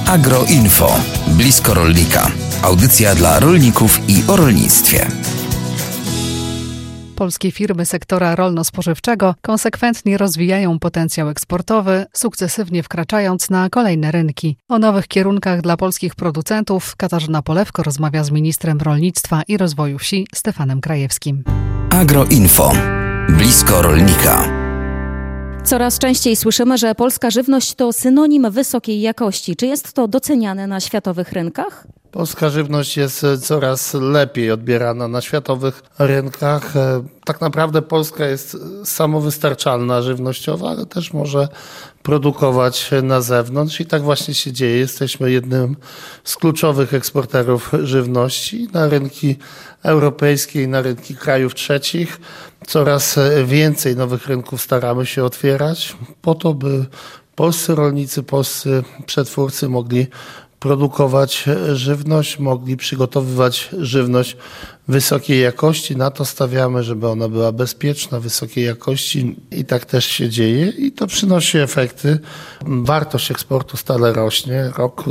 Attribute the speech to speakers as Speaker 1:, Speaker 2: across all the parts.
Speaker 1: Agroinfo. Blisko rolnika. Audycja dla rolników i o rolnictwie.
Speaker 2: Polskie firmy sektora rolno-spożywczego konsekwentnie rozwijają potencjał eksportowy, sukcesywnie wkraczając na kolejne rynki. O nowych kierunkach dla polskich producentów Katarzyna Polewko rozmawia z ministrem rolnictwa i rozwoju wsi Stefanem Krajewskim.
Speaker 1: Agroinfo. Blisko rolnika.
Speaker 3: Coraz częściej słyszymy, że polska żywność to synonim wysokiej jakości. Czy jest to doceniane na światowych rynkach?
Speaker 4: Polska żywność jest coraz lepiej odbierana na światowych rynkach. Tak naprawdę Polska jest samowystarczalna żywnościowo, ale też może produkować na zewnątrz i tak właśnie się dzieje. Jesteśmy jednym z kluczowych eksporterów żywności na rynki europejskie i na rynki krajów trzecich. Coraz więcej nowych rynków staramy się otwierać po to, by polscy rolnicy, polscy przetwórcy mogli produkować żywność, mogli przygotowywać żywność wysokiej jakości. Na to stawiamy, żeby ona była bezpieczna, wysokiej jakości i tak też się dzieje i to przynosi efekty. Wartość eksportu stale rośnie. Rok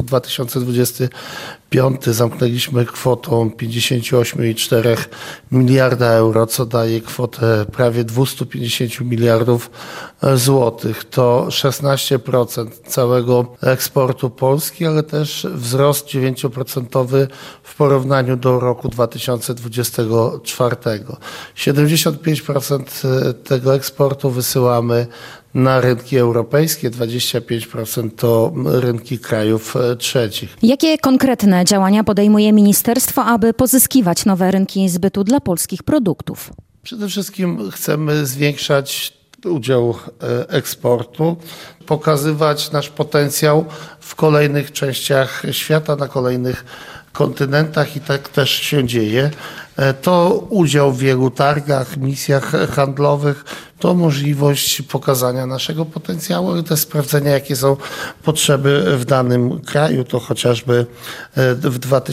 Speaker 4: 2025 zamknęliśmy kwotą 58,4 miliarda euro, co daje kwotę prawie 250 miliardów złotych. To 16% całego eksportu Polski, ale też wzrost 9% w porównaniu do roku 2024. 75% tego eksportu wysyłamy na rynki europejskie, 25% to rynki krajów trzecich.
Speaker 3: Jakie konkretne działania podejmuje ministerstwo, aby pozyskiwać nowe rynki zbytu dla polskich produktów?
Speaker 4: Przede wszystkim chcemy zwiększać udział eksportu, pokazywać nasz potencjał w kolejnych częściach świata, na kolejnych kontynentach i tak też się dzieje. To udział w wielu targach, misjach handlowych, to możliwość pokazania naszego potencjału, ale też sprawdzenia, jakie są potrzeby w danym kraju. To chociażby w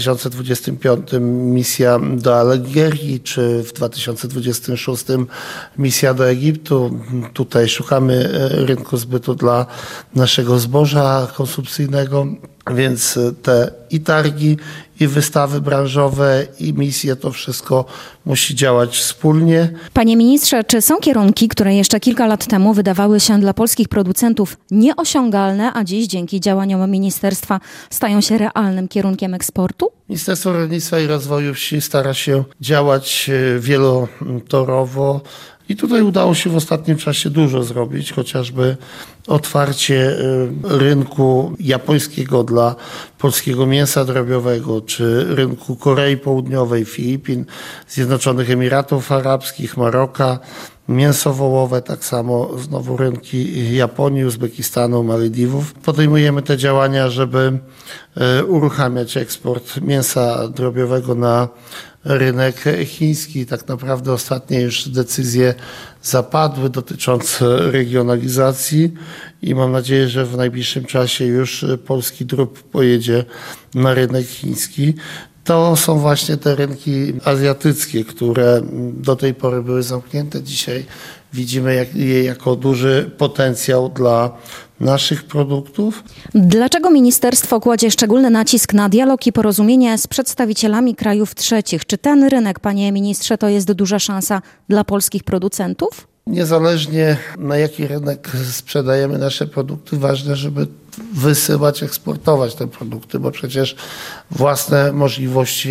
Speaker 4: 2025 misja do Algierii, czy w 2026 misja do Egiptu. Tutaj szukamy rynku zbytu dla naszego zboża konsumpcyjnego, więc te i targi, i wystawy branżowe, i misje, to wszystko musi działać wspólnie.
Speaker 3: Panie ministrze, czy są kierunki, które jeszcze kilka lat temu wydawały się dla polskich producentów nieosiągalne, a dziś dzięki działaniom ministerstwa stają się realnym kierunkiem eksportu?
Speaker 4: Ministerstwo Rolnictwa i Rozwoju Wsi stara się działać wielotorowo. I tutaj udało się w ostatnim czasie dużo zrobić, chociażby otwarcie rynku japońskiego dla polskiego mięsa drobiowego, czy rynku Korei Południowej, Filipin, Zjednoczonych Emiratów Arabskich, Maroka, mięso wołowe, tak samo znowu rynki Japonii, Uzbekistanu, Malediwów. Podejmujemy te działania, żeby uruchamiać eksport mięsa drobiowego na rynek chiński. Tak naprawdę ostatnie już decyzje zapadły dotyczące regionalizacji i mam nadzieję, że w najbliższym czasie już polski drób pojedzie na rynek chiński. To są właśnie te rynki azjatyckie, które do tej pory były zamknięte. Dzisiaj widzimy je jako duży potencjał dla naszych produktów.
Speaker 3: Dlaczego ministerstwo kładzie szczególny nacisk na dialog i porozumienie z przedstawicielami krajów trzecich? Czy ten rynek, panie ministrze, to jest duża szansa dla polskich producentów?
Speaker 4: Niezależnie na jaki rynek sprzedajemy nasze produkty, ważne, żeby wysyłać, eksportować te produkty, bo przecież własne możliwości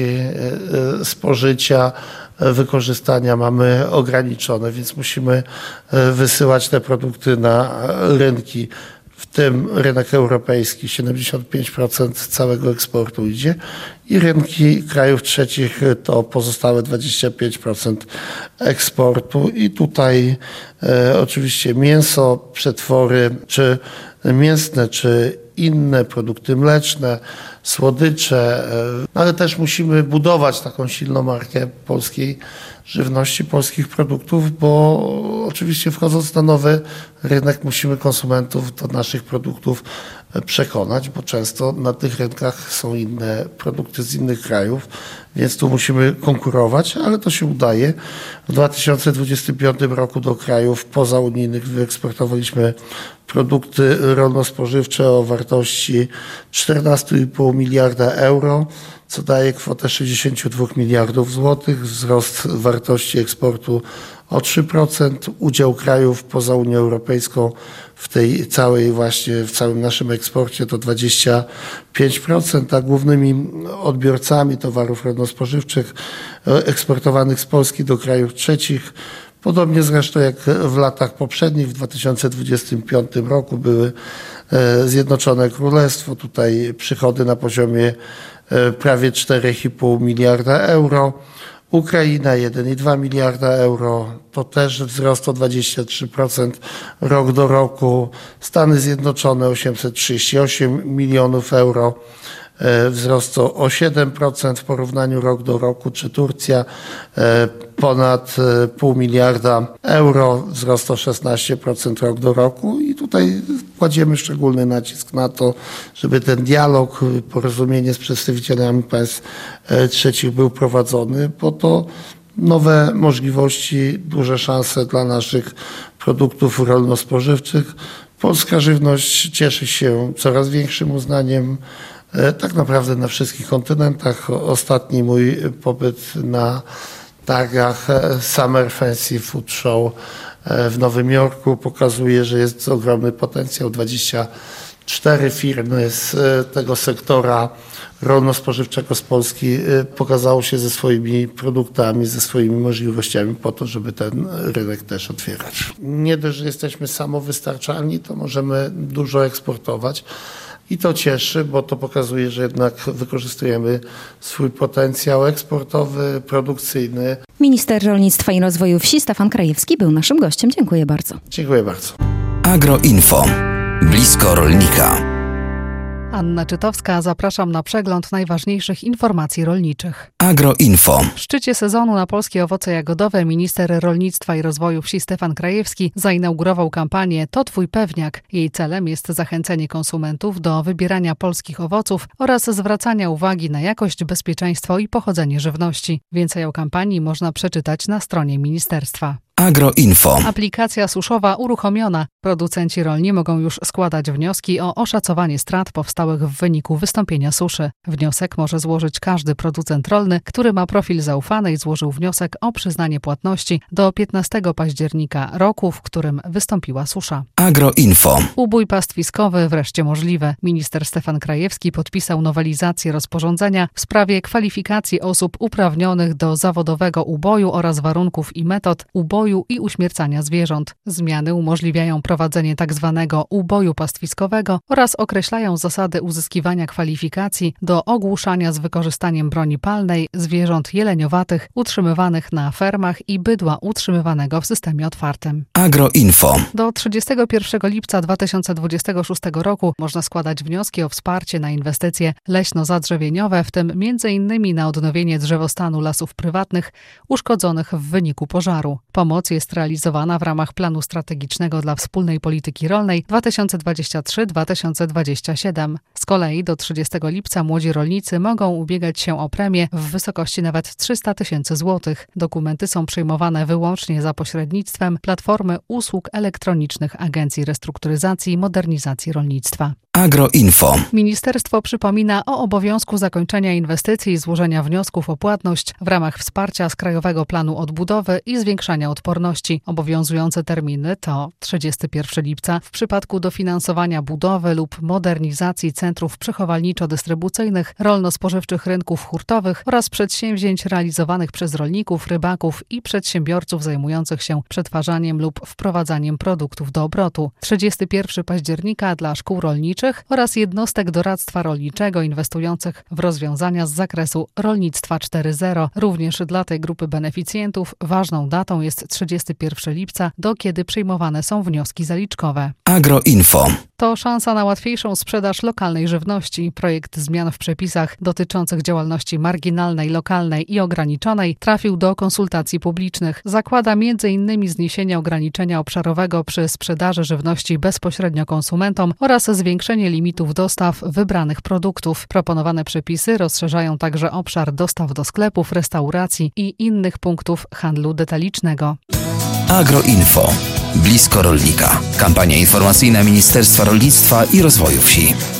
Speaker 4: spożycia, wykorzystania mamy ograniczone, więc musimy wysyłać te produkty na rynki, w tym rynek europejski, 75% całego eksportu idzie i rynki krajów trzecich to pozostałe 25% eksportu i tutaj oczywiście mięso, przetwory, czy mięsne, czy inne produkty mleczne, słodycze, ale też musimy budować taką silną markę polskiej żywności, polskich produktów, bo oczywiście wchodząc na nowy rynek musimy konsumentów do naszych produktów przekonać, bo często na tych rynkach są inne produkty z innych krajów, więc tu musimy konkurować, ale to się udaje. W 2025 roku do krajów pozaunijnych wyeksportowaliśmy produkty rolno-spożywcze o wartości 14,5 miliarda euro, co daje kwotę 62 miliardów złotych, wzrost wartości eksportu o 3%, udział krajów poza Unią Europejską w tej całej w całym naszym eksporcie to 25%, a głównymi odbiorcami towarów rolno-spożywczych eksportowanych z Polski do krajów trzecich, podobnie zresztą jak w latach poprzednich, w 2025 roku były Zjednoczone Królestwo, tutaj przychody na poziomie prawie 4,5 miliarda euro, Ukraina 1,2 miliarda euro, to też wzrost o 23% rok do roku, Stany Zjednoczone 838 milionów euro, wzrost o 7% w porównaniu rok do roku, czy Turcja ponad 0,5 miliarda euro, wzrost o 16% rok do roku i tutaj kładziemy szczególny nacisk na to, żeby ten dialog, porozumienie z przedstawicielami państw trzecich był prowadzony, bo to nowe możliwości, duże szanse dla naszych produktów rolno-spożywczych. Polska żywność cieszy się coraz większym uznaniem tak naprawdę na wszystkich kontynentach. Ostatni mój pobyt na targach Summer Fancy Food Show w Nowym Jorku pokazuje, że jest ogromny potencjał. 24 firmy z tego sektora rolno-spożywczego z Polski pokazało się ze swoimi produktami, ze swoimi możliwościami po to, żeby ten rynek też otwierać. Nie dość, że jesteśmy samowystarczalni, to możemy dużo eksportować. I to cieszy, bo to pokazuje, że jednak wykorzystujemy swój potencjał eksportowy, produkcyjny.
Speaker 3: Minister Rolnictwa i Rozwoju Wsi Stefan Krajewski był naszym gościem. Dziękuję bardzo.
Speaker 4: Dziękuję bardzo.
Speaker 1: Agroinfo. Blisko rolnika.
Speaker 2: Anna Czytowska, zapraszam na przegląd najważniejszych informacji rolniczych.
Speaker 1: Agroinfo.
Speaker 2: W szczycie sezonu na polskie owoce jagodowe minister Rolnictwa i Rozwoju Wsi Stefan Krajewski zainaugurował kampanię To Twój Pewniak. Jej celem jest zachęcenie konsumentów do wybierania polskich owoców oraz zwracania uwagi na jakość, bezpieczeństwo i pochodzenie żywności. Więcej o kampanii można przeczytać na stronie ministerstwa.
Speaker 1: Agroinfo.
Speaker 2: Aplikacja suszowa uruchomiona. Producenci rolni mogą już składać wnioski o oszacowanie strat powstałych w wyniku wystąpienia suszy. Wniosek może złożyć każdy producent rolny, który ma profil zaufany i złożył wniosek o przyznanie płatności do 15 października roku, w którym wystąpiła susza.
Speaker 1: Agroinfo.
Speaker 2: Ubój pastwiskowy wreszcie możliwy. Minister Stefan Krajewski podpisał nowelizację rozporządzenia w sprawie kwalifikacji osób uprawnionych do zawodowego uboju oraz warunków i metod uboju i uśmiercania zwierząt. Zmiany umożliwiają prowadzenie tzw. uboju pastwiskowego oraz określają zasady uzyskiwania kwalifikacji do ogłuszania z wykorzystaniem broni palnej zwierząt jeleniowatych utrzymywanych na fermach i bydła utrzymywanego w systemie otwartym.
Speaker 1: Agroinfo.
Speaker 2: Do 31 lipca 2026 roku można składać wnioski o wsparcie na inwestycje leśno-zadrzewieniowe, w tym m.in. na odnowienie drzewostanu lasów prywatnych uszkodzonych w wyniku pożaru. Pomoc jest realizowana w ramach planu strategicznego dla wspólnej polityki rolnej 2023-2027. Z kolei do 30 lipca młodzi rolnicy mogą ubiegać się o premię w wysokości nawet 300 000 złotych. Dokumenty są przyjmowane wyłącznie za pośrednictwem Platformy Usług Elektronicznych Agencji Restrukturyzacji i Modernizacji Rolnictwa.
Speaker 1: Agroinfo.
Speaker 2: Ministerstwo przypomina o obowiązku zakończenia inwestycji i złożenia wniosków o płatność w ramach wsparcia z Krajowego Planu Odbudowy i Zwiększania Odporności. Obowiązujące terminy to 31 lipca w przypadku dofinansowania budowy lub modernizacji centrów przechowalniczo-dystrybucyjnych, rolno-spożywczych rynków hurtowych oraz przedsięwzięć realizowanych przez rolników, rybaków i przedsiębiorców zajmujących się przetwarzaniem lub wprowadzaniem produktów do obrotu. 31 października dla szkół rolniczych oraz jednostek doradztwa rolniczego inwestujących w rozwiązania z zakresu rolnictwa 4.0. Również dla tej grupy beneficjentów ważną datą jest jest 31 lipca, do kiedy przyjmowane są wnioski zaliczkowe.
Speaker 1: Agroinfo.
Speaker 2: To szansa na łatwiejszą sprzedaż lokalnej żywności. Projekt zmian w przepisach dotyczących działalności marginalnej, lokalnej i ograniczonej trafił do konsultacji publicznych. Zakłada m.in. zniesienie ograniczenia obszarowego przy sprzedaży żywności bezpośrednio konsumentom oraz zwiększenie limitów dostaw wybranych produktów. Proponowane przepisy rozszerzają także obszar dostaw do sklepów, restauracji i innych punktów handlu detalicznego.
Speaker 1: Agroinfo. Blisko rolnika. Kampania informacyjna Ministerstwa Rolnictwa i Rozwoju Wsi.